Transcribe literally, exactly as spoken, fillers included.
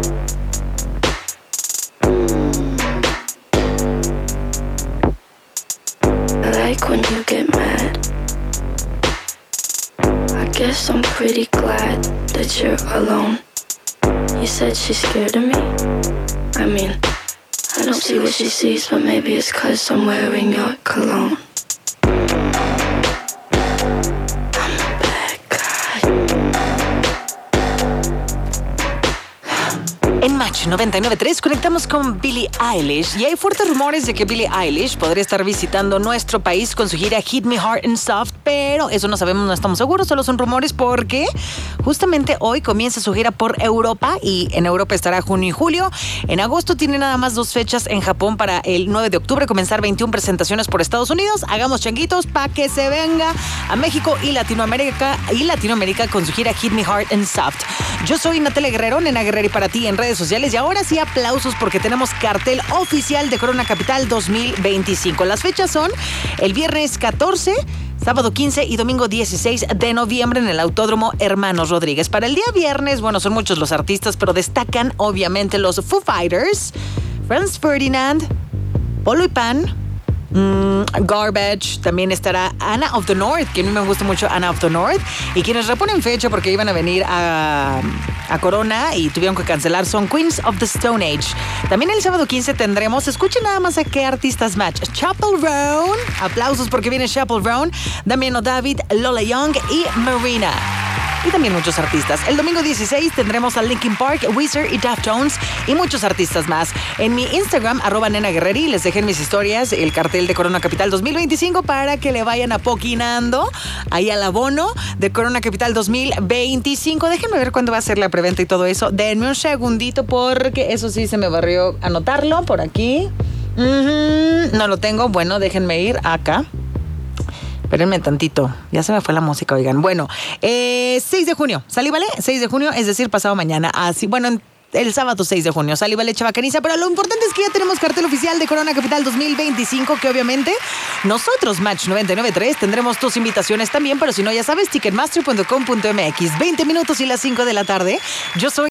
I like when you get mad. I guess I'm pretty glad that you're alone. You said she's scared of me? I mean, I don't see what she sees, but maybe it's 'cause I'm wearing your cologne. En Match noventa y nueve punto tres conectamos con Billie Eilish y hay fuertes rumores de que Billie Eilish podría estar visitando nuestro país con su gira Hit Me Hard and Soft, pero eso no sabemos, no estamos seguros, solo son rumores porque justamente hoy comienza su gira por Europa y en Europa estará junio y julio. En agosto tiene nada más dos fechas en Japón para el nueve de octubre, comenzar veintiuna presentaciones por Estados Unidos. Hagamos changuitos para que se venga a México y Latinoamérica y Latinoamérica con su gira Hit Me Hard and Soft. Yo soy Natalia Guerrero, Nena Guerrero y para ti en redes sociales y ahora sí aplausos porque tenemos cartel oficial de Corona Capital dos mil veinticinco. Las fechas son el viernes catorce, sábado quince y domingo dieciséis de noviembre en el Autódromo Hermanos Rodríguez. Para el día viernes, bueno, son muchos los artistas, pero destacan obviamente los Foo Fighters, Franz Ferdinand, Polo y Pan, Mm, Garbage, también estará Anna of the North, que a mí me gusta mucho Anna of the North, y quienes reponen fecha porque iban a venir a, a Corona y tuvieron que cancelar son Queens of the Stone Age. También el sábado quince tendremos, escuchen nada más a qué artistas match, Chappell Roan, aplausos porque viene Chappell Roan, Damiano David, Lola Young y Marina. Y también muchos artistas. El domingo dieciséis tendremos a Linkin Park, Weezer y Deftones y muchos artistas más. En mi Instagram, arroba Nena Guerreri, les dejé en mis historias el cartel de Corona Capital dos mil veinticinco para que le vayan apoquinando ahí al abono de Corona Capital dos mil veinticinco. Déjenme ver cuándo va a ser la preventa y todo eso. Denme un segundito porque eso sí se me barrió anotarlo por aquí. Uh-huh. No lo tengo. Bueno, déjenme ir acá. Espérenme tantito, ya se me fue la música, oigan. Bueno, eh, seis de junio, ¿sale, vale? seis de junio, es decir, pasado mañana. Así, bueno, el sábado seis de junio, sale, vale, chavacaniza. Pero lo importante es que ya tenemos cartel oficial de Corona Capital dos mil veinticinco, que obviamente nosotros, Match noventa y nueve punto tres, tendremos tus invitaciones también. Pero si no, ya sabes, ticketmaster punto com punto m x, veinte minutos y las cinco de la tarde. Yo soy